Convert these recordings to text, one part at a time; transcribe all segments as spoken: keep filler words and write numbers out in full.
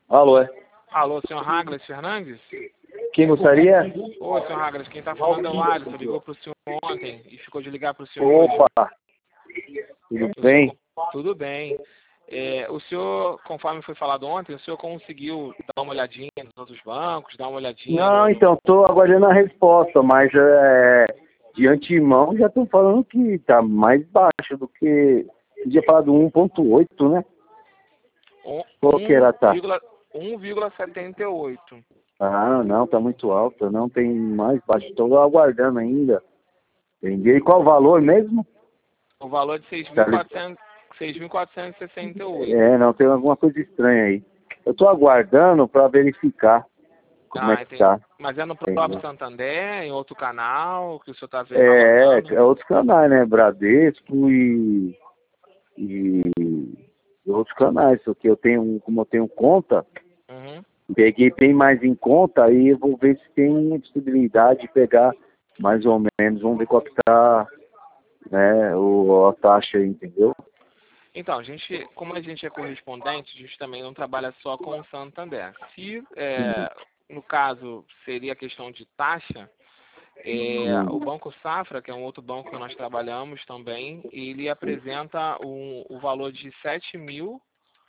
Alô, é? Alô, senhor Raglas Fernandes? Quem gostaria? Ô, senhor Raglas, quem tá falando é o Alisson. Ligou pro senhor ontem e ficou de ligar pro senhor hoje. Opa! Tudo O bem? senhor- tudo bem. É, o senhor, conforme foi falado ontem, o senhor conseguiu dar uma olhadinha nos outros bancos, dar uma olhadinha Não, no... então, tô aguardando a resposta, mas é, de antemão já estão falando que tá mais baixo do que... Podia falar do um ponto oito, né? Qual que era a taxa? um vírgula setenta e oito. Ah, não, tá muito alta, não tem mais baixo. Estou aguardando ainda. Entendi. E qual o valor mesmo? O valor é de seis Tá mil li- quatrocentos e sessenta e oito. É, não, tem alguma coisa estranha aí. Eu tô aguardando para verificar como é Ah, que entendi. tá. Mas é no próprio Entendeu? Santander, em outro canal, que o senhor está É, avaliando? é outros canais, né? Bradesco e, e, e outros canais. Porque eu tenho, como eu tenho conta, Uhum. peguei bem mais em conta, aí eu vou ver se tem possibilidade de pegar mais ou menos, vamos ver qual que tá, né, o, a taxa aí, entendeu? Então, a gente, como a gente é correspondente, a gente também não trabalha só com o Santander. Se, é, no caso, seria questão de taxa, é, o Hum, Banco Safra, que é um outro banco que nós trabalhamos também, ele apresenta um, o valor de sete mil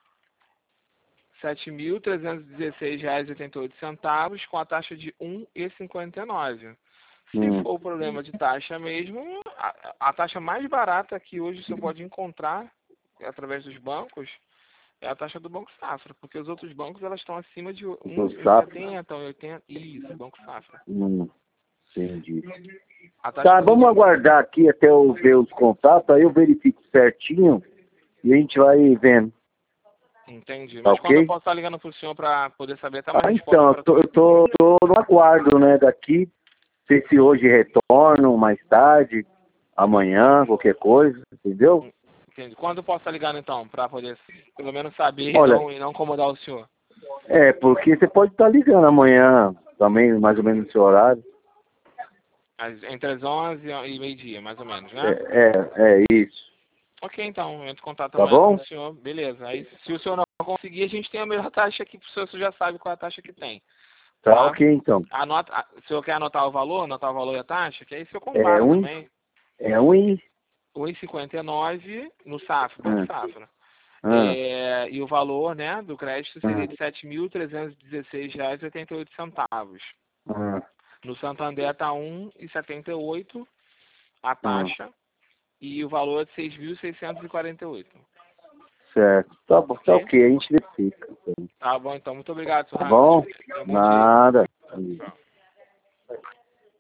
sete mil trezentos e dezesseis reais e oitenta e oito centavos com a taxa de um vírgula cinquenta e nove. Se hum, for o problema de taxa mesmo, a, a taxa mais barata que hoje você pode encontrar através dos bancos é a taxa do Banco Safra, porque os outros bancos elas estão acima de um do vírgula Safra. setenta, um vírgula oitenta. Isso, Banco Safra. Hum, entendi. A taxa Tá, dos vamos outros bancos. aguardar aqui até eu ver os contatos, aí eu verifico certinho e a gente vai vendo, Entendi. tá Mas quando eu ok? posso estar ligando para o senhor para poder saber até uma Ah, resposta então, eu para tô, eu tô, tô no aguardo, né, daqui, sei se hoje retorno, mais tarde, amanhã, qualquer coisa, entendeu? Entendi. Quando eu posso estar ligando então, para poder pelo menos saber e Olha, não, e não incomodar o senhor? é, porque você pode estar ligando amanhã, também, mais ou menos no seu horário. Às- Entre as onze e meio-dia, mais ou menos, É, né? é, é isso, Ok, então, eu entro em contato tá amanhã com bom? o senhor. Beleza. Aí, se o senhor não conseguir, a gente tem a melhor taxa aqui, o senhor já sabe qual é a taxa que tem, Tá tá? ok, então. Anota, a- se o senhor quer anotar o valor, anotar o valor e a taxa, que aí o senhor É compara um, também. é um e... um vírgula cinquenta e nove no Safra, Banco Ah, Safra. ah, É, e o valor, né, do crédito seria ah, de sete mil trezentos e dezesseis reais e oitenta e oito centavos. ah, No Santander está um vírgula setenta e oito a ah. taxa e o valor é de seis mil seiscentos e quarenta e oito. Certo. Tá bom, tá Ok? ok, a gente verifica. Tá bom, então. Muito obrigado, senhor Tá Raglas. bom? Tenha um bom dia. Nada. Tchau.